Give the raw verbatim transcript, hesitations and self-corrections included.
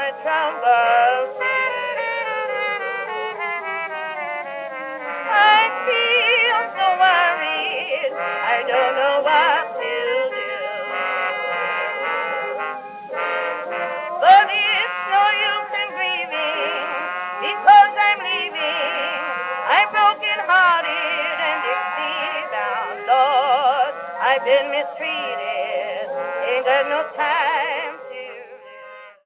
my troubles. I feel so worried, I don't know what to do. But it's no use in grieving, because I'm leaving. I'm broken hearted and deep down, Lord, I've been mistreated. Ain't got no time